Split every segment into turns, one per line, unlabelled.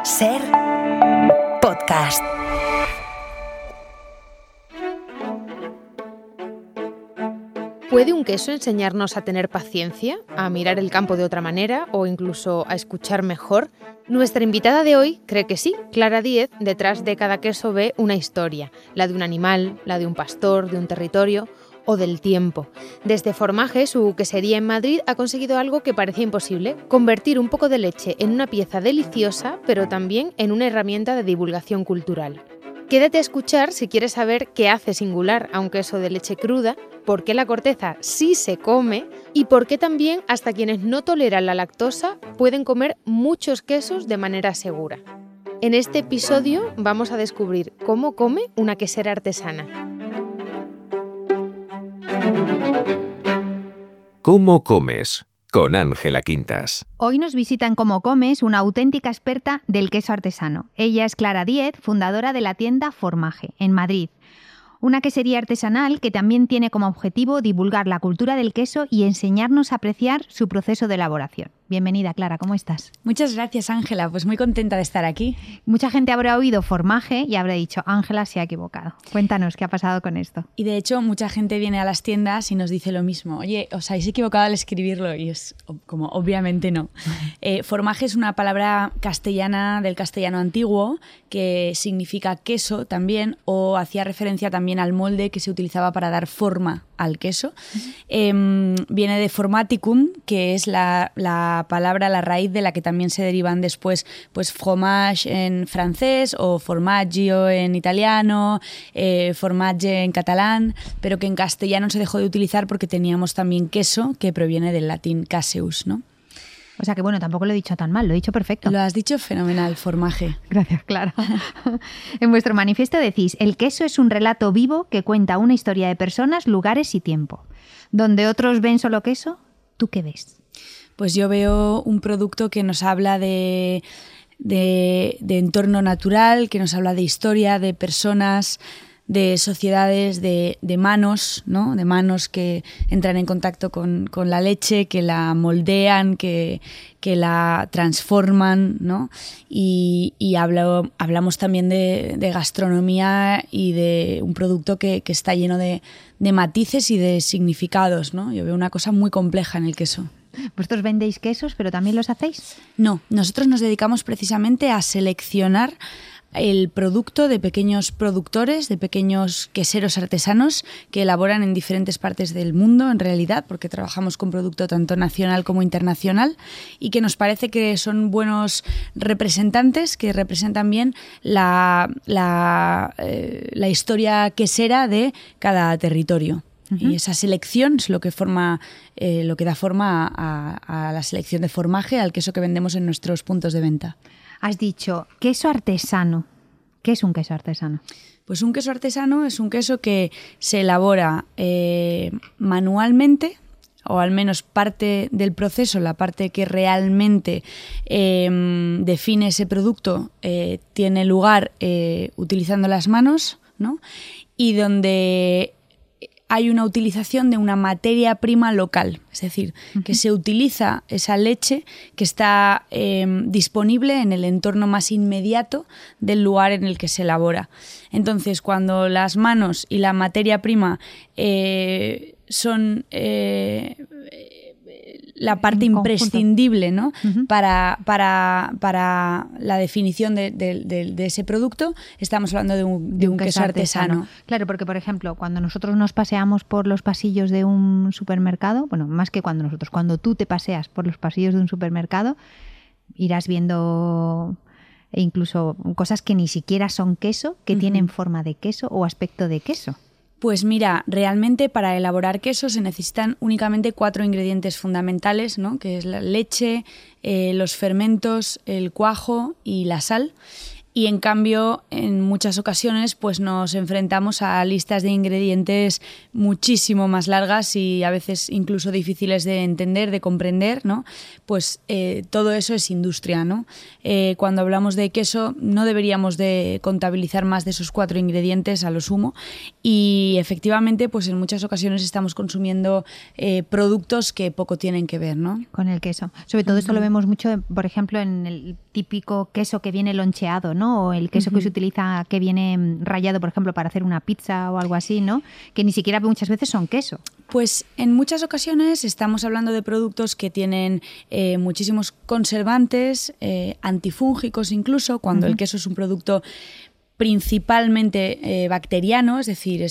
Ser podcast.
¿Puede un queso enseñarnos a tener paciencia, a mirar el campo de otra manera o incluso a escuchar mejor? Nuestra invitada de hoy cree que sí. Clara Díez, detrás de cada queso ve una historia, la de un animal, la de un pastor, de un territorio o del tiempo. Desde Formaje, su quesería en Madrid, ha conseguido algo que parecía imposible: convertir un poco de leche en una pieza deliciosa, pero también en una herramienta de divulgación cultural. Quédate a escuchar si quieres saber qué hace singular a un queso de leche cruda, por qué la corteza sí se come y por qué también hasta quienes no toleran la lactosa pueden comer muchos quesos de manera segura. En este episodio vamos a descubrir cómo come una quesera artesana.
¿Cómo comes? Con Ángela Quintas.
Hoy nos visita en Cómo Comes una auténtica experta del queso artesano. Ella es Clara Díez, fundadora de la tienda Formaje, en Madrid. Una quesería artesanal que también tiene como objetivo divulgar la cultura del queso y enseñarnos a apreciar su proceso de elaboración. Bienvenida, Clara, ¿cómo estás?
Muchas gracias, Ángela. Pues muy contenta de estar aquí.
Mucha gente habrá oído Formaje y habrá dicho, Ángela se ha equivocado. Cuéntanos, ¿qué ha pasado con esto?
Y de hecho, mucha gente viene a las tiendas y nos dice lo mismo. Oye, os habéis equivocado al escribirlo. Y es como, obviamente no. Formaje es una palabra castellana del castellano antiguo que significa queso también, o hacía referencia también al molde que se utilizaba para dar forma al queso. Viene de formaticum, que es la palabra, la raíz de la que también se derivan después pues fromage en francés o formaggio en italiano, formagge en catalán, pero que en castellano se dejó de utilizar porque teníamos también queso, que proviene del latín caseus, ¿no?
O sea que bueno, tampoco lo he dicho tan mal, lo he dicho perfecto.
Lo has dicho fenomenal, Formaje.
Gracias, Clara. En vuestro manifiesto decís, el queso es un relato vivo que cuenta una historia de personas, lugares y tiempo. Donde otros ven solo queso, ¿tú qué ves?
Pues yo veo un producto que nos habla de entorno natural, que nos habla de historia, de personas, de sociedades, de manos, ¿no? De manos que entran en contacto con la leche, que la moldean, que la transforman, ¿no? Y hablamos también de gastronomía y de un producto que está lleno de matices y de significados, ¿no? Yo veo una cosa muy compleja en el queso.
¿Vosotros vendéis quesos, pero también los hacéis?
No, nosotros nos dedicamos precisamente a seleccionar el producto de pequeños productores, de pequeños queseros artesanos que elaboran en diferentes partes del mundo, en realidad, porque trabajamos con producto tanto nacional como internacional y que nos parece que son buenos representantes, que representan bien la historia quesera de cada territorio. Uh-huh. Y esa selección es lo que da forma a la selección de formaje, al queso que vendemos en nuestros puntos de venta.
Has dicho queso artesano. ¿Qué es un queso artesano?
Pues un queso artesano es un queso que se elabora manualmente, o al menos parte del proceso, la parte que realmente define ese producto, tiene lugar utilizando las manos, ¿no? Y donde hay una utilización de una materia prima local, es decir, que se utiliza esa leche que está disponible en el entorno más inmediato del lugar en el que se elabora. Entonces, cuando las manos y la materia prima son la parte imprescindible, ¿no? Uh-huh. para la definición de ese producto, estamos hablando de un queso artesano.
Claro, porque por ejemplo, cuando nosotros nos paseamos por los pasillos de un supermercado, bueno, más que cuando tú te paseas por los pasillos de un supermercado, irás viendo incluso cosas que ni siquiera son queso, que uh-huh. tienen forma de queso o aspecto de queso.
Pues mira, realmente para elaborar queso se necesitan únicamente 4 ingredientes fundamentales, ¿no? Que es la leche, los fermentos, el cuajo y la sal. Y en cambio, en muchas ocasiones pues nos enfrentamos a listas de ingredientes muchísimo más largas y a veces incluso difíciles de entender, de comprender, ¿no? Pues todo eso es industria, ¿no? Cuando hablamos de queso no deberíamos de contabilizar más de esos 4 ingredientes a lo sumo, y efectivamente pues en muchas ocasiones estamos consumiendo productos que poco tienen que ver, ¿no?
Con el queso. Sobre todo esto lo vemos mucho, por ejemplo, en el típico queso que viene loncheado, ¿no? O el queso que se utiliza que viene rallado, por ejemplo, para hacer una pizza o algo así, ¿no? Que ni siquiera muchas veces son queso.
Pues en muchas ocasiones estamos hablando de productos que tienen muchísimos conservantes, antifúngicos incluso, cuando el queso es un producto principalmente bacteriano, es decir,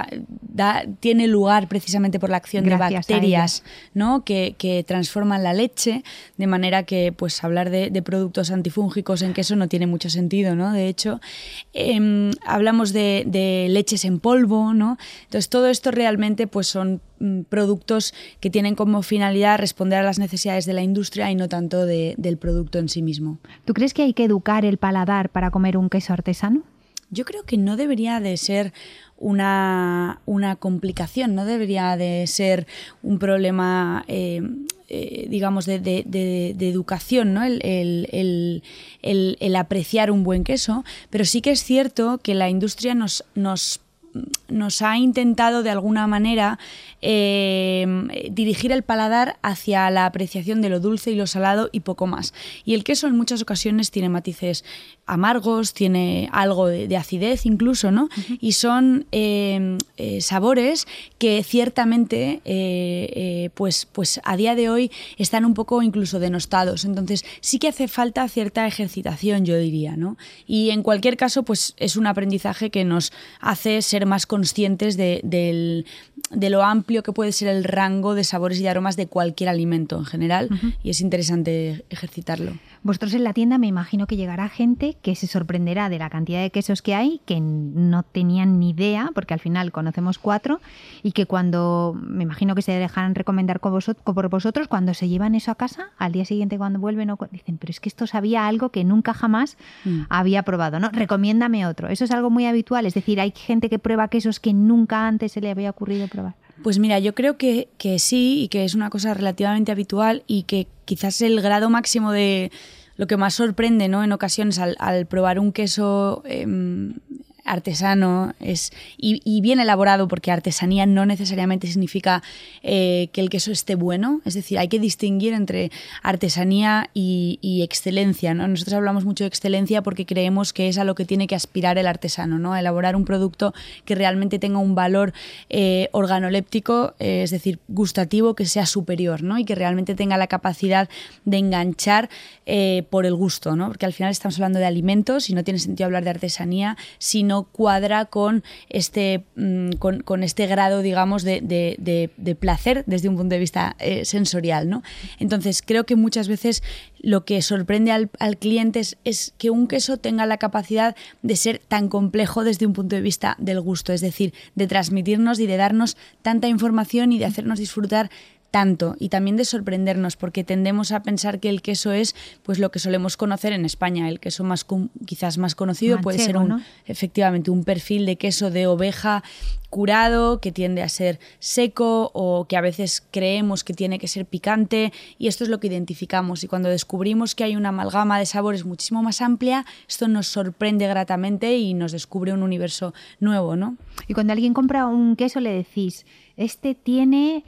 tiene lugar precisamente por la acción de bacterias, ¿no? que transforman la leche, de manera que pues hablar de productos antifúngicos en queso no tiene mucho sentido, ¿no? De hecho, hablamos de leches en polvo, ¿no? Entonces todo esto realmente pues son productos que tienen como finalidad responder a las necesidades de la industria y no tanto del producto en sí mismo.
¿Tú crees que hay que educar el paladar para comer un queso artesano?
Yo creo que no debería de ser una complicación, no debería de ser un problema, digamos, de educación, ¿no? El apreciar un buen queso, pero sí que es cierto que la industria nos ha intentado de alguna manera dirigir el paladar hacia la apreciación de lo dulce y lo salado y poco más. Y el queso en muchas ocasiones tiene matices amargos, tiene algo de acidez incluso, ¿no? Y son sabores que ciertamente pues a día de hoy están un poco incluso denostados. Entonces sí que hace falta cierta ejercitación, yo diría, ¿no? Y en cualquier caso pues es un aprendizaje que nos hace ser más conscientes de lo amplio que puede ser el rango de sabores y de aromas de cualquier alimento en general, y es interesante ejercitarlo.
Vosotros en la tienda me imagino que llegará gente que se sorprenderá de la cantidad de quesos que hay, que no tenían ni idea, porque al final conocemos 4, y que cuando, me imagino que se dejarán recomendar por vosotros, cuando se llevan eso a casa, al día siguiente cuando vuelven, dicen, pero es que esto sabía algo que nunca jamás había probado, ¿no? Recomiéndame otro. Eso es algo muy habitual, es decir, hay gente que prueba quesos que nunca antes se le había ocurrido probar.
Pues mira, yo creo que sí, y que es una cosa relativamente habitual, y que quizás el grado máximo de lo que más sorprende, ¿no? En ocasiones al probar un queso artesano y bien elaborado, porque artesanía no necesariamente significa que el queso esté bueno, es decir, hay que distinguir entre artesanía y excelencia, ¿no? Nosotros hablamos mucho de excelencia porque creemos que es a lo que tiene que aspirar el artesano, ¿no? A elaborar un producto que realmente tenga un valor organoléptico, es decir, gustativo, que sea superior, ¿no? Y que realmente tenga la capacidad de enganchar por el gusto, ¿no? Porque al final estamos hablando de alimentos y no tiene sentido hablar de artesanía si no cuadra con este grado, digamos, de placer desde un punto de vista sensorial, ¿no? Entonces creo que muchas veces lo que sorprende al cliente es que un queso tenga la capacidad de ser tan complejo desde un punto de vista del gusto, es decir, de transmitirnos y de darnos tanta información y de hacernos disfrutar tanto, y también de sorprendernos, porque tendemos a pensar que el queso es pues lo que solemos conocer en España. El queso quizás más conocido puede ser efectivamente un perfil de queso de oveja curado, que tiende a ser seco o que a veces creemos que tiene que ser picante, y esto es lo que identificamos, y cuando descubrimos que hay una amalgama de sabores muchísimo más amplia, esto nos sorprende gratamente y nos descubre un universo nuevo, ¿no?
Y cuando alguien compra un queso le decís, este tiene,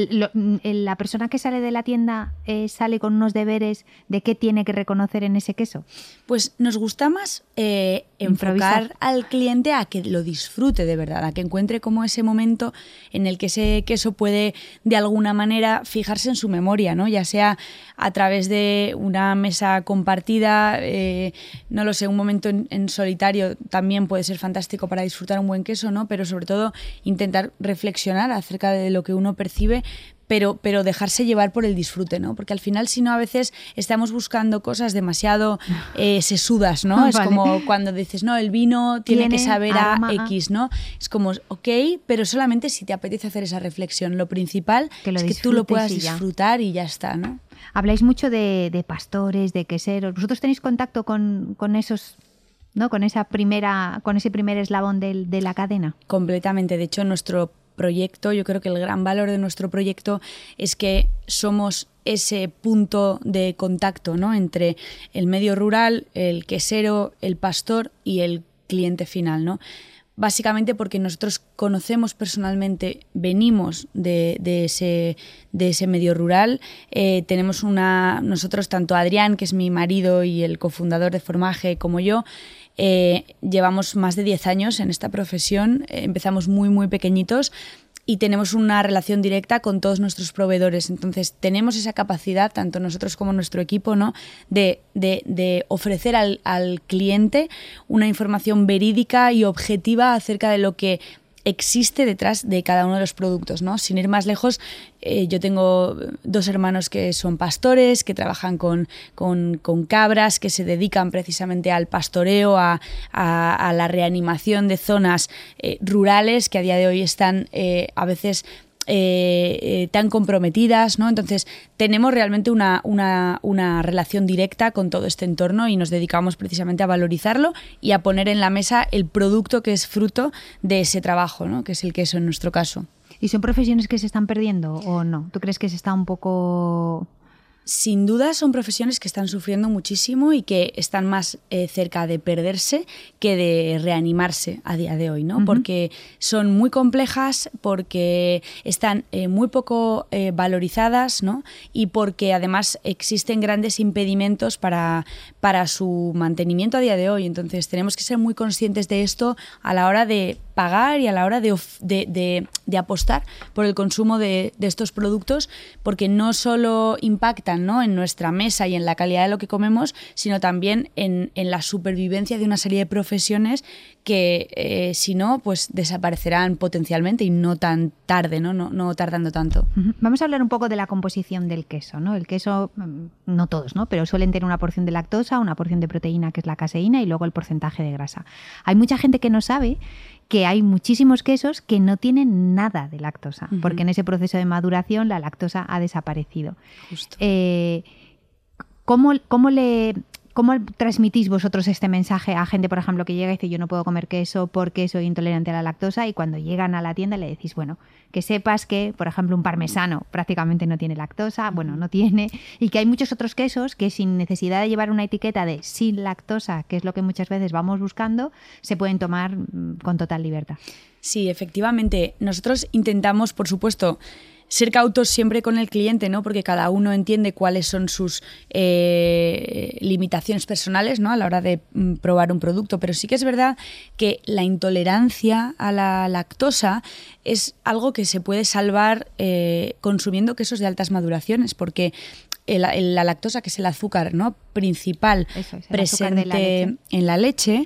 la persona que sale de la tienda sale con unos deberes de qué tiene que reconocer en ese queso.
Pues nos gusta más enfocar al cliente a que lo disfrute de verdad, a que encuentre como ese momento en el que ese queso puede de alguna manera fijarse en su memoria, ¿no? Ya sea a través de una mesa compartida, no lo sé, un momento en solitario también puede ser fantástico para disfrutar un buen queso, ¿no? Pero sobre todo intentar reflexionar acerca de lo que uno percibe, pero dejarse llevar por el disfrute, ¿no? Porque al final, si no, a veces estamos buscando cosas demasiado sesudas, ¿no? Es como cuando dices, no, el vino tiene que saber a X, ¿no? Es como, ok, pero solamente si te apetece hacer esa reflexión. Lo principal es que tú lo puedas disfrutar y ya está, ¿no?
Habláis mucho de pastores, de queseros. ¿Vosotros tenéis contacto con esos, ¿no? con ese primer eslabón de la cadena?
Completamente. De hecho, nuestro proyecto, yo creo que el gran valor de nuestro proyecto es que somos ese punto de contacto, ¿no? Entre el medio rural, el quesero, el pastor y el cliente final, ¿no? básicamente porque nosotros conocemos personalmente, venimos de ese medio rural. Tenemos nosotros, tanto Adrián, que es mi marido y el cofundador de Formaje, como yo, llevamos más de 10 años en esta profesión. Empezamos muy, muy pequeñitos y tenemos una relación directa con todos nuestros proveedores. Entonces, tenemos esa capacidad, tanto nosotros como nuestro equipo, ¿no?, de ofrecer al cliente una información verídica y objetiva acerca de lo que existe detrás de cada uno de los productos, ¿no? Sin ir más lejos, yo tengo 2 hermanos que son pastores, que trabajan con cabras, que se dedican precisamente al pastoreo, a la reanimación de zonas rurales que a día de hoy están a veces tan comprometidas, ¿no? Entonces tenemos realmente una relación directa con todo este entorno y nos dedicamos precisamente a valorizarlo y a poner en la mesa el producto que es fruto de ese trabajo, ¿no?, que es el queso en nuestro caso.
¿Y son profesiones que se están perdiendo o no? ¿Tú crees que se está un poco...?
Sin duda son profesiones que están sufriendo muchísimo y que están más cerca de perderse que de reanimarse a día de hoy, ¿no? Porque son muy complejas, porque están muy poco valorizadas, ¿no? Y porque además existen grandes impedimentos para su mantenimiento a día de hoy. Entonces tenemos que ser muy conscientes de esto a la hora de pagar y a la hora de apostar por el consumo de estos productos, porque no solo impactan, ¿no?, en nuestra mesa y en la calidad de lo que comemos, sino también en la supervivencia de una serie de profesiones que si no, pues desaparecerán potencialmente y no tan tarde, no tardando tanto.
Vamos a hablar un poco de la composición del queso, ¿no? El queso, no todos, ¿no?, pero suelen tener una porción de lactosa, una porción de proteína, que es la caseína, y luego el porcentaje de grasa. Hay mucha gente que no sabe que hay muchísimos quesos que no tienen nada de lactosa, porque en ese proceso de maduración la lactosa ha desaparecido.
Justo.
¿Cómo transmitís vosotros este mensaje a gente, por ejemplo, que llega y dice yo no puedo comer queso porque soy intolerante a la lactosa, y cuando llegan a la tienda le decís, bueno, que sepas que, por ejemplo, un parmesano prácticamente no tiene lactosa, bueno, no tiene, y que hay muchos otros quesos que sin necesidad de llevar una etiqueta de sin lactosa, que es lo que muchas veces vamos buscando, se pueden tomar con total libertad?
Sí, efectivamente. Nosotros intentamos, por supuesto, ser cautos siempre con el cliente, ¿no?, porque cada uno entiende cuáles son sus limitaciones personales, ¿no?, a la hora de probar un producto. Pero sí que es verdad que la intolerancia a la lactosa es algo que se puede salvar consumiendo quesos de altas maduraciones, porque la lactosa, que es el azúcar, ¿no?, principal, presente en la leche,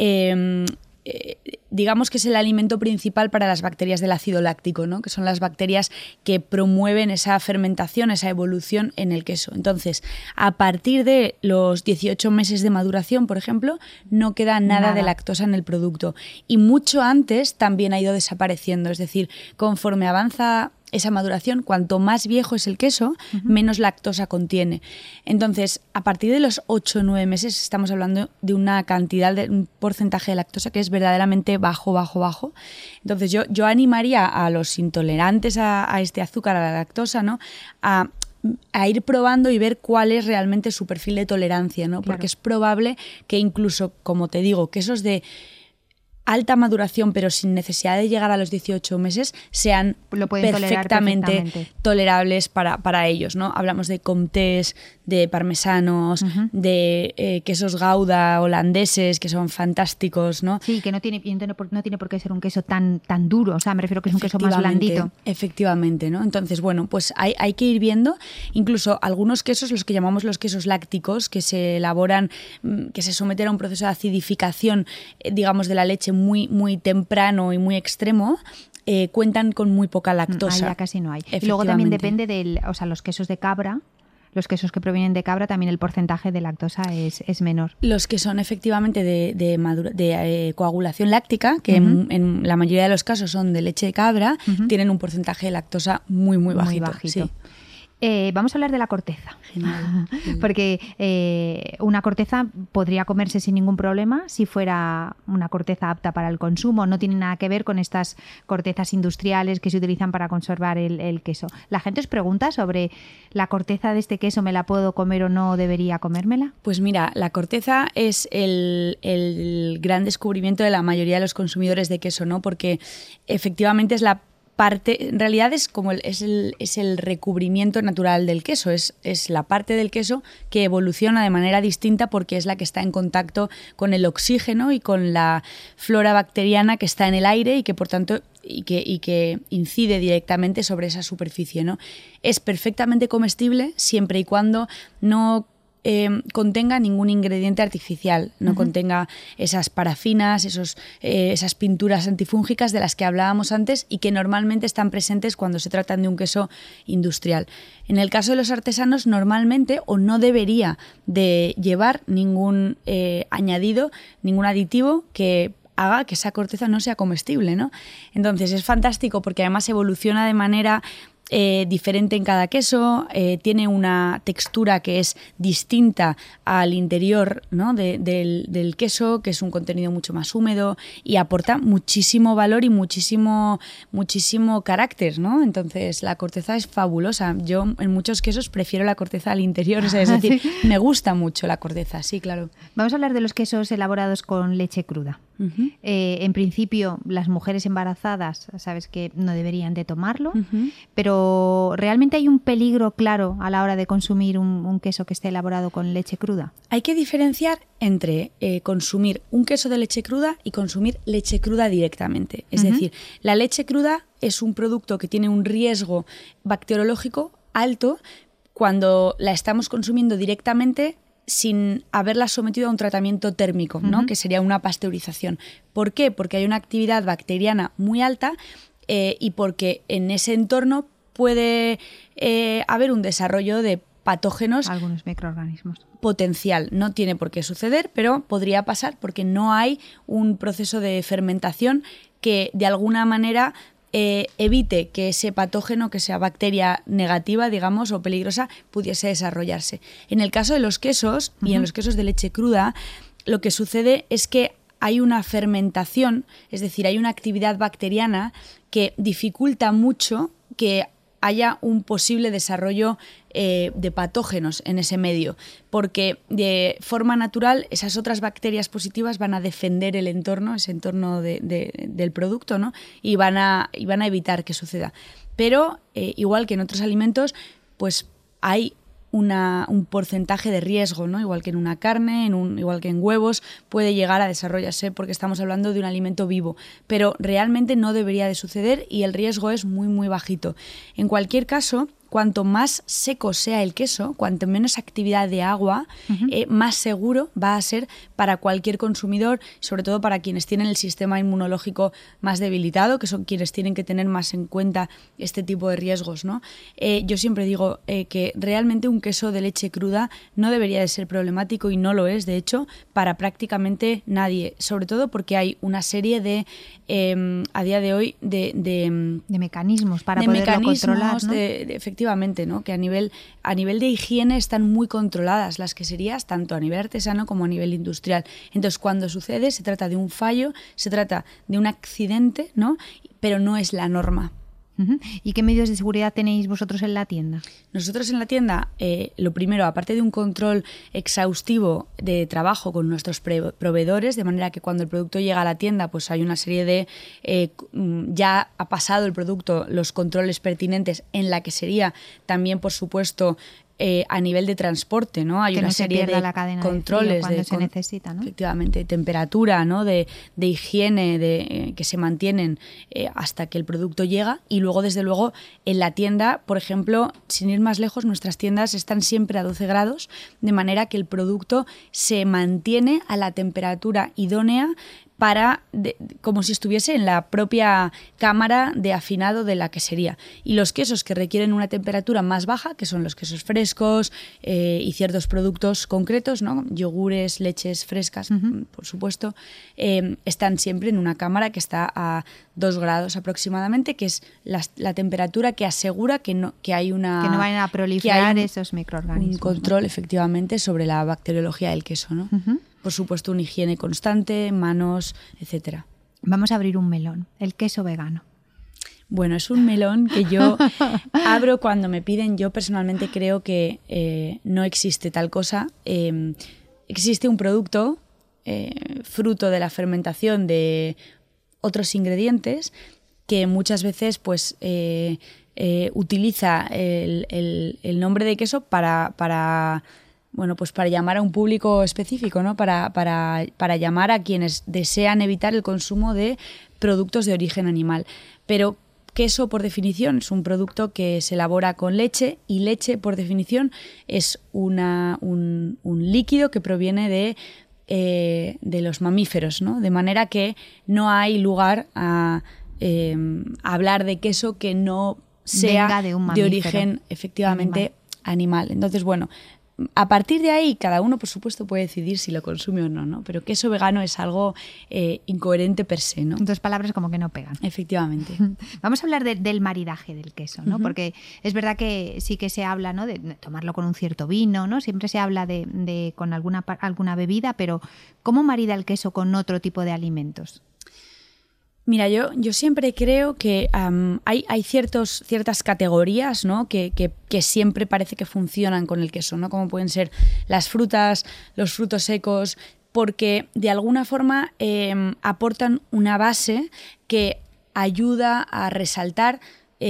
digamos que es el alimento principal para las bacterias del ácido láctico, ¿no?, que son las bacterias que promueven esa fermentación, esa evolución en el queso. Entonces, a partir de los 18 meses de maduración, por ejemplo, no queda nada de lactosa en el producto. Y mucho antes también ha ido desapareciendo. Es decir, conforme avanza esa maduración, cuanto más viejo es el queso, menos lactosa contiene. Entonces, a partir de los 8 o 9 meses estamos hablando de una cantidad, de un porcentaje de lactosa que es verdaderamente bajo. Entonces, yo animaría a los intolerantes a este azúcar, a la lactosa, ¿no?, a ir probando y ver cuál es realmente su perfil de tolerancia, ¿no? Porque es probable que incluso, como te digo, quesos de alta maduración, pero sin necesidad de llegar a los 18 meses, sean perfectamente tolerables para ellos, ¿no? Hablamos de comtés, de parmesanos, de quesos Gouda holandeses, que son fantásticos, ¿no?
Sí, que no tiene por qué ser un queso tan duro, o sea, me refiero que es un queso más blandito.
Efectivamente, ¿no? Entonces, bueno, pues hay que ir viendo, incluso algunos quesos, los que llamamos los quesos lácticos, que se elaboran, que se someten a un proceso de acidificación, digamos, de la leche muy temprano y muy extremo, cuentan con muy poca lactosa.
Ya casi no hay. Y luego también depende los quesos de cabra. Los quesos que provienen de cabra, también el porcentaje de lactosa es menor.
Los que son efectivamente de coagulación láctica, que en la mayoría de los casos son de leche de cabra, tienen un porcentaje de lactosa muy bajito.
Sí. Vamos a hablar de la corteza.
Genial.
Porque una corteza podría comerse sin ningún problema si fuera una corteza apta para el consumo. No tiene nada que ver con estas cortezas industriales que se utilizan para conservar el queso. La gente os pregunta sobre la corteza de este queso, ¿me la puedo comer o no debería comérmela?
Pues mira, la corteza es el gran descubrimiento de la mayoría de los consumidores de queso, ¿no? Porque efectivamente es la parte, en realidad es como es el recubrimiento natural del queso, es la parte del queso que evoluciona de manera distinta porque es la que está en contacto con el oxígeno y con la flora bacteriana que está en el aire y que por tanto y que incide directamente sobre esa superficie, ¿no? Es perfectamente comestible siempre y cuando no contenga ningún ingrediente artificial, no contenga esas parafinas, esas pinturas antifúngicas de las que hablábamos antes y que normalmente están presentes cuando se trata de un queso industrial. En el caso de los artesanos, normalmente o no debería de llevar ningún añadido, ningún aditivo que haga que esa corteza no sea comestible, ¿no? Entonces es fantástico porque además evoluciona de manera diferente en cada queso, tiene una textura que es distinta al interior, ¿no? del queso, que es un contenido mucho más húmedo y aporta muchísimo valor y muchísimo carácter, ¿no? Entonces la corteza es fabulosa. Yo en muchos quesos prefiero la corteza al interior, es decir, ¿sí? Me gusta mucho la corteza, sí, claro.
Vamos a hablar de los quesos elaborados con leche cruda. En principio, las mujeres embarazadas, sabes que no deberían de tomarlo, pero ¿realmente hay un peligro claro a la hora de consumir un queso que esté elaborado con leche cruda?
Hay que diferenciar entre consumir un queso de leche cruda y consumir leche cruda directamente. Es decir, la leche cruda es un producto que tiene un riesgo bacteriológico alto cuando la estamos consumiendo directamente sin haberla sometido a un tratamiento térmico, ¿no? Que sería una pasteurización. ¿Por qué? Porque hay una actividad bacteriana muy alta y porque en ese entorno puede haber un desarrollo de patógenos.
Algunos microorganismos.
Potencial. No tiene por qué suceder, pero podría pasar porque no hay un proceso de fermentación que de alguna manera evite que ese patógeno, que esa bacteria negativa, digamos, o peligrosa, pudiese desarrollarse. En el caso de los quesos y en los quesos de leche cruda, lo que sucede es que hay una fermentación, es decir, hay una actividad bacteriana que dificulta mucho que haya un posible desarrollo de patógenos en ese medio, porque de forma natural esas otras bacterias positivas van a defender el entorno, ese entorno del producto, ¿no? y van a evitar que suceda. Pero igual que en otros alimentos, pues hay un porcentaje de riesgo, ¿no? Igual que en una carne, igual que en huevos, puede llegar a desarrollarse porque estamos hablando de un alimento vivo, pero realmente no debería de suceder y el riesgo es muy, muy bajito. En cualquier caso, cuanto más seco sea el queso, cuanto menos actividad de agua, más seguro va a ser para cualquier consumidor, sobre todo para quienes tienen el sistema inmunológico más debilitado, que son quienes tienen que tener más en cuenta este tipo de riesgos, ¿no? Yo siempre digo que realmente un queso de leche cruda no debería de ser problemático y no lo es, de hecho, para prácticamente nadie, sobre todo porque hay una serie de, a día de hoy, de
mecanismos para poderlo controlar, ¿no?
Efectivamente, ¿no? Que a nivel de higiene están muy controladas las queserías, tanto a nivel artesano como a nivel industrial. Entonces, cuando sucede, se trata de un fallo, se trata de un accidente, ¿no? Pero no es la norma.
¿Y qué medios de seguridad tenéis vosotros en la tienda?
Nosotros en la tienda, lo primero, aparte de un control exhaustivo de trabajo con nuestros proveedores, de manera que cuando el producto llega a la tienda, pues hay una serie de... ya ha pasado el producto, los controles pertinentes en la quesería, también, por supuesto, a nivel de transporte, ¿no? Hay una serie de controles
cuando se necesita, ¿no?
Efectivamente, temperatura, ¿no? de higiene, que se mantienen hasta que el producto llega, y luego, desde luego, en la tienda, por ejemplo, sin ir más lejos, nuestras tiendas están siempre a 12 grados, de manera que el producto se mantiene a la temperatura idónea como si estuviese en la propia cámara de afinado de la quesería. Y los quesos que requieren una temperatura más baja, que son los quesos frescos y ciertos productos concretos, ¿no? Yogures, leches frescas, por supuesto, están siempre en una cámara que está a 2 grados aproximadamente, que es la temperatura que asegura que no
vayan a proliferar esos microorganismos.
Un control, efectivamente, sobre la bacteriología del queso, ¿no? Por supuesto, una higiene constante, manos, etcétera.
Vamos a abrir un melón, el queso vegano.
Bueno, es un melón que yo abro cuando me piden. Yo personalmente creo que no existe tal cosa. Existe un producto fruto de la fermentación de otros ingredientes que muchas veces pues, utiliza el nombre de queso para llamar a un público específico, ¿no? Para llamar a quienes desean evitar el consumo de productos de origen animal. Pero queso, por definición, es un producto que se elabora con leche, y leche, por definición, es un líquido que proviene de los mamíferos, ¿no? De manera que no hay lugar a hablar de queso que no sea de origen, efectivamente, animal. Entonces, bueno, a partir de ahí, cada uno, por supuesto, puede decidir si lo consume o no, ¿no? Pero queso vegano es algo incoherente per se, ¿no?
2 palabras como que no pegan.
Efectivamente.
Vamos a hablar del maridaje del queso, ¿no? Porque es verdad que sí que se habla, ¿no? De tomarlo con un cierto vino, ¿no? Siempre se habla de con alguna bebida, pero ¿cómo marida el queso con otro tipo de alimentos?
Mira, yo siempre creo que hay ciertas categorías, ¿no? que siempre parece que funcionan con el queso, ¿no? Como pueden ser las frutas, los frutos secos, porque de alguna forma aportan una base que ayuda a resaltar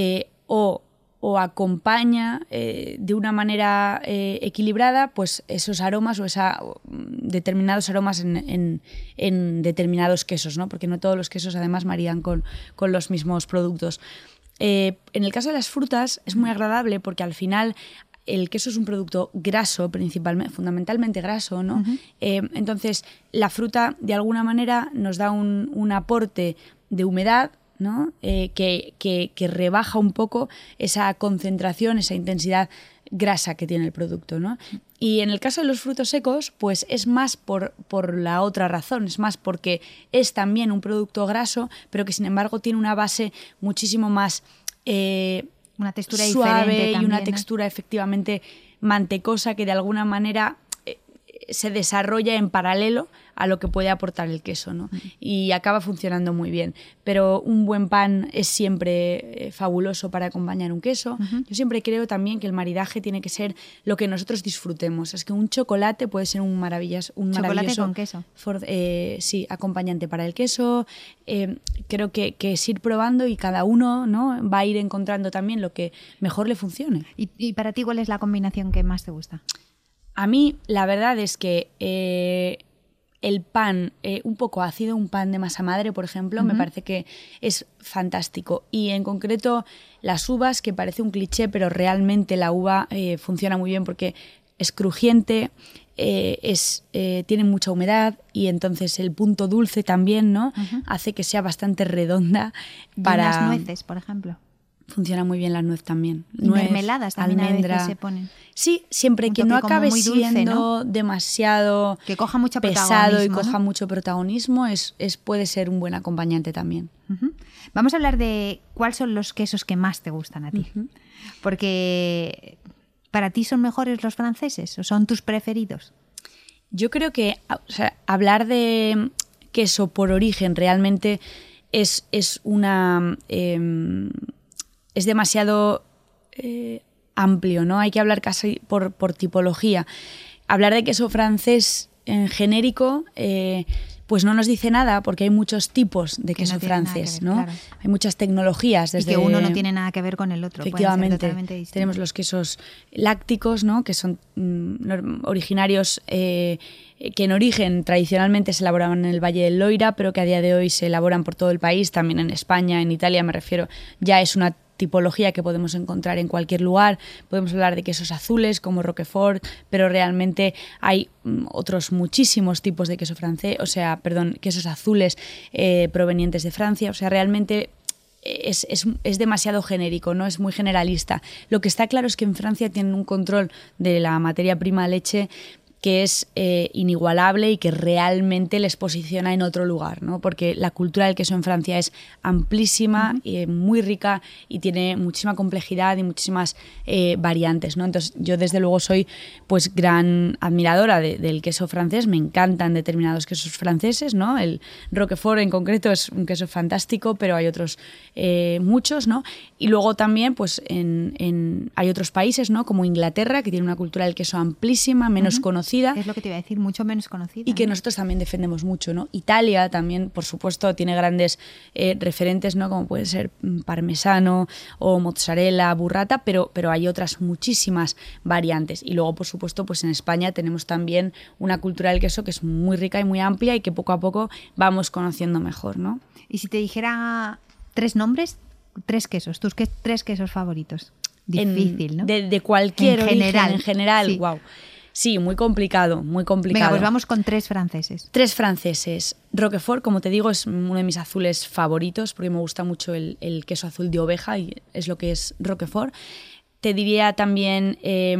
o acompaña de una manera equilibrada pues esos aromas o determinados aromas en determinados quesos, ¿no? Porque no todos los quesos además maridan con los mismos productos. En el caso de las frutas es muy agradable porque al final el queso es un producto graso, fundamentalmente graso, ¿no? Entonces la fruta de alguna manera nos da un aporte de humedad, ¿no? Que rebaja un poco esa concentración, esa intensidad grasa que tiene el producto, ¿no? Y en el caso de los frutos secos, pues es más por la otra razón, es más porque es también un producto graso, pero que sin embargo tiene una base muchísimo más
una textura
suave
diferente también,
y una
¿no?
textura efectivamente mantecosa que de alguna manera se desarrolla en paralelo a lo que puede aportar el queso, ¿no? Y acaba funcionando muy bien. Pero un buen pan es siempre fabuloso para acompañar un queso. Yo siempre creo también que el maridaje tiene que ser lo que nosotros disfrutemos. Es que un chocolate puede ser un maravilloso
con queso.
Sí, acompañante para el queso. Creo que es ir probando y cada uno, ¿no? Va a ir encontrando también lo que mejor le funcione.
¿Y para ti cuál es la combinación que más te gusta?
A mí la verdad es que el pan un poco ácido, un pan de masa madre, por ejemplo, me parece que es fantástico. Y en concreto las uvas, que parece un cliché, pero realmente la uva funciona muy bien porque es crujiente, tiene mucha humedad y entonces el punto dulce también, ¿no? Hace que sea bastante redonda.
Para las nueces, por ejemplo.
Funciona muy bien la nuez también.
Y mermeladas también
almendra.
A veces se ponen.
Sí, siempre que no acabe dulce, siendo ¿no? demasiado
que coja mucho
pesado y coja
¿no?
mucho protagonismo, puede ser un buen acompañante también.
Vamos a hablar de cuáles son los quesos que más te gustan a ti. Porque ¿para ti son mejores los franceses o son tus preferidos?
Yo creo que hablar de queso por origen realmente es demasiado amplio, ¿no? Hay que hablar casi por tipología. Hablar de queso francés en genérico pues no nos dice nada porque hay muchos tipos de queso francés, ¿no? Claro. Hay muchas tecnologías.
Y que uno no tiene nada que ver con el otro.
Efectivamente. Tenemos los quesos lácticos, ¿no? Que son originarios que en origen tradicionalmente se elaboraban en el Valle del Loira, pero que a día de hoy se elaboran por todo el país, también en España, en Italia me refiero. Ya es una tipología que podemos encontrar en cualquier lugar. Podemos hablar de quesos azules como Roquefort, pero realmente hay otros muchísimos tipos de queso francés, quesos azules provenientes de Francia. O sea, realmente es demasiado genérico, ¿no? Es muy generalista. Lo que está claro es que en Francia tienen un control de la materia prima leche que es inigualable y que realmente les posiciona en otro lugar, ¿no? Porque la cultura del queso en Francia es amplísima, muy rica y tiene muchísima complejidad y muchísimas variantes, ¿no? Entonces yo desde luego soy pues gran admiradora del queso francés, me encantan determinados quesos franceses, ¿no? El Roquefort en concreto es un queso fantástico, pero hay otros muchos, ¿no? Y luego también pues hay otros países, ¿no? Como Inglaterra, que tiene una cultura del queso amplísima, menos conocida.
Es lo que te iba a decir, mucho menos conocida.
Y que nosotros también defendemos mucho, ¿no? Italia también, por supuesto, tiene grandes referentes, ¿no? Como puede ser parmesano o mozzarella, burrata, pero hay otras muchísimas variantes. Y luego, por supuesto, pues en España tenemos también una cultura del queso que es muy rica y muy amplia y que poco a poco vamos conociendo mejor, ¿no?
Y si te dijera 3 nombres, 3 quesos, tus 3 quesos favoritos. Difícil, ¿no?
De cualquier origen, en general,
sí.
Wow. Sí, muy complicado, muy complicado.
Venga, pues vamos con 3 franceses.
3 franceses. Roquefort, como te digo, es uno de mis azules favoritos porque me gusta mucho el queso azul de oveja y es lo que es Roquefort. Te diría también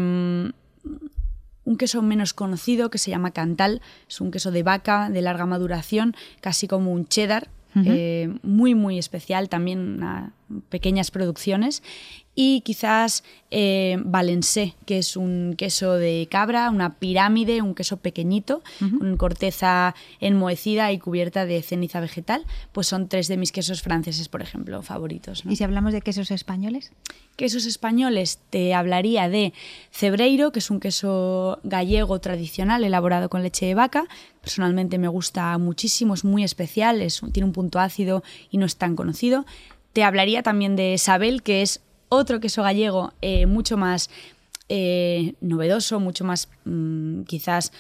un queso menos conocido que se llama Cantal. Es un queso de vaca de larga maduración, casi como un cheddar. Muy, muy especial, también pequeñas producciones. Y quizás Valencé, que es un queso de cabra, una pirámide, un queso pequeñito, con corteza enmohecida y cubierta de ceniza vegetal. Pues son 3 de mis quesos franceses, por ejemplo, favoritos, ¿no?
¿Y si hablamos de quesos españoles?
Quesos españoles, te hablaría de Cebreiro, que es un queso gallego tradicional elaborado con leche de vaca. Personalmente me gusta muchísimo, es muy especial, tiene un punto ácido y no es tan conocido. Te hablaría también de Sabel, que es otro queso gallego mucho más novedoso, mucho más quizás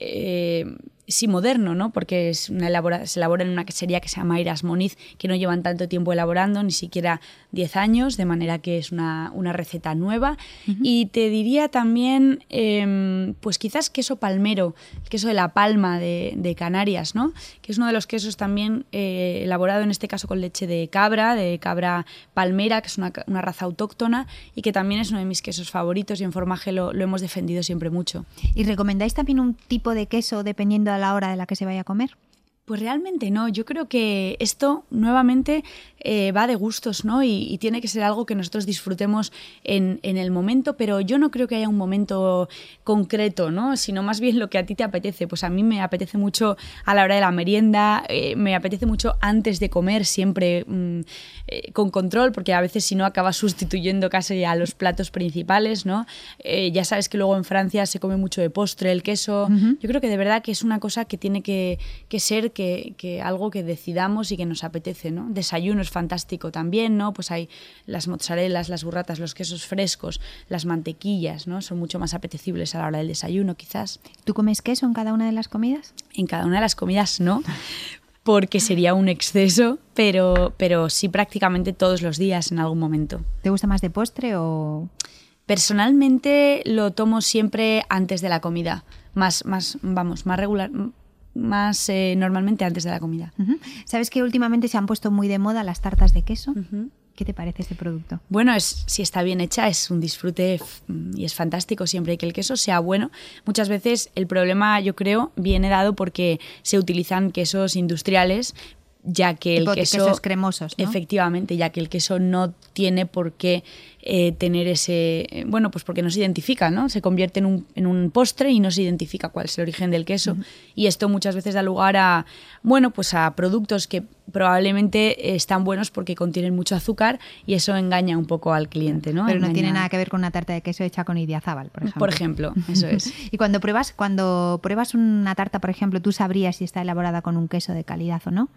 sí moderno, ¿no? Porque se elabora en una quesería que se llama Iras Moniz, que no llevan tanto tiempo elaborando, ni siquiera 10 años, de manera que es una receta nueva. Y te diría también, pues quizás queso palmero, el queso de La Palma de Canarias, ¿no? Que es uno de los quesos también elaborado en este caso con leche de cabra palmera, que es una raza autóctona y que también es uno de mis quesos favoritos y en Formaje lo hemos defendido siempre mucho.
¿Y recomendáis también un tipo de queso dependiendo a la hora de la que se vaya a comer?
Pues realmente no, yo creo que esto nuevamente va de gustos, ¿no? Y tiene que ser algo que nosotros disfrutemos en el momento, pero yo no creo que haya un momento concreto, ¿no? Sino más bien lo que a ti te apetece. Pues a mí me apetece mucho a la hora de la merienda, me apetece mucho antes de comer, siempre con control, porque a veces si no acabas sustituyendo casi a los platos principales, ¿no? Ya sabes que luego en Francia se come mucho de postre el queso. Yo creo que de verdad que es una cosa que tiene que ser que algo que decidamos y que nos apetece, ¿no? Desayuno es fantástico también, ¿no? Pues hay las mozzarellas, las burratas, los quesos frescos, las mantequillas, ¿no? Son mucho más apetecibles a la hora del desayuno, quizás.
¿Tú comes queso en cada una de las comidas?
En cada una de las comidas no, porque sería un exceso, pero sí prácticamente todos los días en algún momento.
¿Te gusta más de postre o...?
Personalmente lo tomo siempre antes de la comida, más regular, más normalmente antes de la comida.
¿Sabes que últimamente se han puesto muy de moda las tartas de queso? ¿Qué te parece este producto?
Bueno, si está bien hecha es un disfrute y es fantástico siempre que el queso sea bueno. Muchas veces el problema, yo creo, viene dado porque se utilizan quesos industriales, ya que el
quesos cremosos, ¿no?
Efectivamente, ya que el queso no tiene por qué tener ese... Bueno, pues porque no se identifica, ¿no? Se convierte en un postre y no se identifica cuál es el origen del queso. Y esto muchas veces da lugar a, bueno, pues a productos que probablemente están buenos porque contienen mucho azúcar y eso engaña un poco al cliente, ¿no?
Pero no tiene nada que ver con una tarta de queso hecha con idiazábal, por ejemplo.
Por ejemplo, eso es.
Y cuando pruebas una tarta, por ejemplo, ¿tú sabrías si está elaborada con un queso de calidad o no?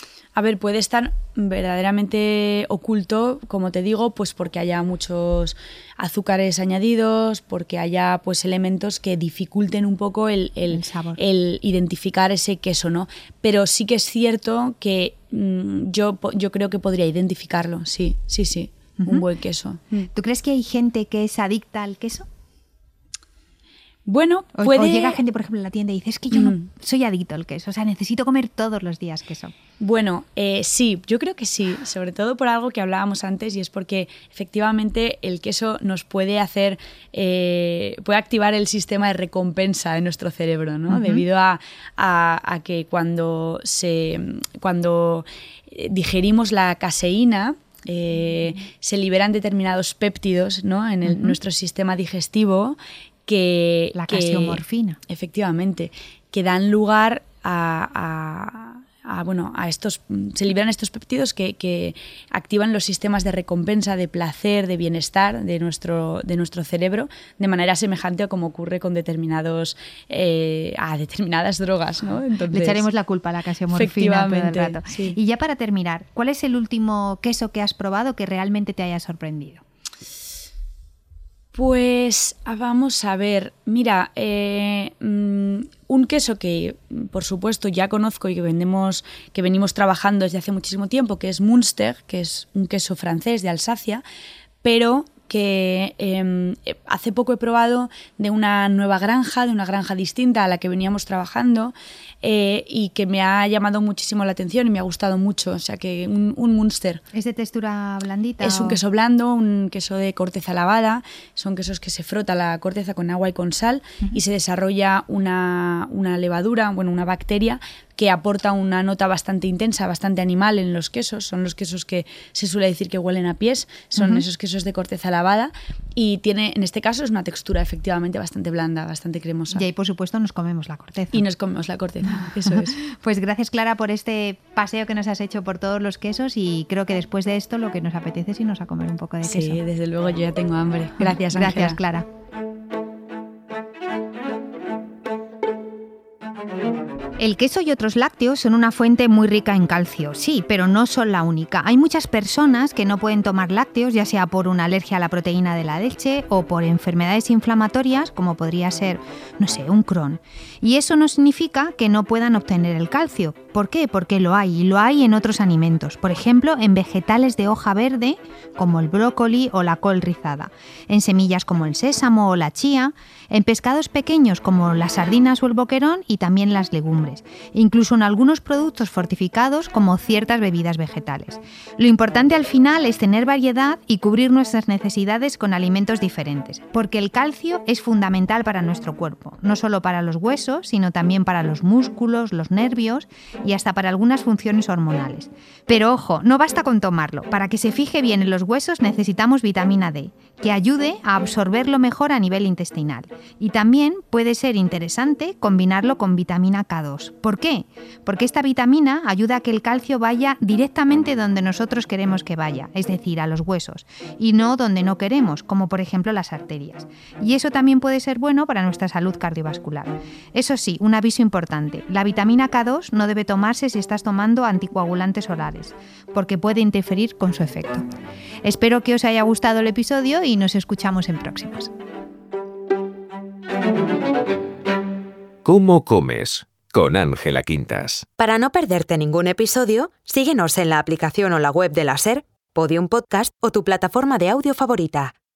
A ver, puede estar verdaderamente oculto, como te digo, pues porque haya muchos azúcares añadidos, porque haya pues elementos que dificulten un poco el
sabor,
el identificar ese queso, ¿no? Pero sí que es cierto que yo creo que podría identificarlo, sí. un buen queso.
¿Tú crees que hay gente que es adicta al queso?
Bueno,
O llega gente, por ejemplo, en la tienda y dice, es que yo no soy adicto al queso, o sea, necesito comer todos los días queso.
Bueno, sí, yo creo que sí, sobre todo por algo que hablábamos antes, y es porque efectivamente el queso nos puede hacer, puede activar el sistema de recompensa en nuestro cerebro, ¿no? Debido a que cuando digerimos la caseína, se liberan determinados péptidos, ¿no? En nuestro sistema digestivo
La casiomorfina.
Efectivamente, que dan lugar se liberan estos péptidos que activan los sistemas de recompensa, de placer, de bienestar de nuestro cerebro, de manera semejante a como ocurre con determinadas drogas, ¿no? Entonces,
le echaremos la culpa a la casiomorfina todo el rato.
Sí.
Y ya para terminar, ¿cuál es el último queso que has probado que realmente te haya sorprendido?
Pues vamos a ver, mira, un queso que por supuesto ya conozco y que venimos trabajando desde hace muchísimo tiempo, que es Münster, que es un queso francés de Alsacia, pero que hace poco he probado de una nueva granja, de una granja distinta a la que veníamos trabajando, y que me ha llamado muchísimo la atención y me ha gustado mucho. O sea que un Münster.
¿Es de textura blandita?
Es un queso blando, un queso de corteza lavada. Son quesos que se frota la corteza con agua y con sal y se desarrolla una levadura, una bacteria que aporta una nota bastante intensa, bastante animal en los quesos. Son los quesos que se suele decir que huelen a pies, son esos quesos de corteza lavada, y en este caso es una textura efectivamente bastante blanda, bastante cremosa.
Y ahí, por supuesto, nos comemos la corteza.
Y nos comemos la corteza, eso es.
Pues gracias, Clara, por este paseo que nos has hecho por todos los quesos, y creo que después de esto lo que nos apetece es irnos a comer un poco de queso.
Sí, desde luego, yo ya tengo hambre. Gracias, Ángela.
Gracias, Clara. El queso y otros lácteos son una fuente muy rica en calcio, sí, pero no son la única. Hay muchas personas que no pueden tomar lácteos, ya sea por una alergia a la proteína de la leche o por enfermedades inflamatorias, como podría ser, un Crohn. Y eso no significa que no puedan obtener el calcio. ¿Por qué? Porque lo hay, y lo hay en otros alimentos. Por ejemplo, en vegetales de hoja verde, como el brócoli o la col rizada, en semillas como el sésamo o la chía, en pescados pequeños como las sardinas o el boquerón, y también las legumbres, incluso en algunos productos fortificados como ciertas bebidas vegetales. Lo importante al final es tener variedad y cubrir nuestras necesidades con alimentos diferentes, porque el calcio es fundamental para nuestro cuerpo, no solo para los huesos, sino también para los músculos, los nervios y hasta para algunas funciones hormonales. Pero ojo, no basta con tomarlo. Para que se fije bien en los huesos necesitamos vitamina D, que ayude a absorberlo mejor a nivel intestinal. Y también puede ser interesante combinarlo con vitamina K2. ¿Por qué? Porque esta vitamina ayuda a que el calcio vaya directamente donde nosotros queremos que vaya, es decir, a los huesos, y no donde no queremos, como por ejemplo las arterias. Y eso también puede ser bueno para nuestra salud cardiovascular. Eso sí, un aviso importante: la vitamina K2 no debe tomarse si estás tomando anticoagulantes orales, porque puede interferir con su efecto. Espero que os haya gustado el episodio y nos escuchamos en próximos.
¿Cómo comes? Con Ángela Quintas.
Para no perderte ningún episodio, síguenos en la aplicación o la web de la SER, Podium Podcast o tu plataforma de audio favorita.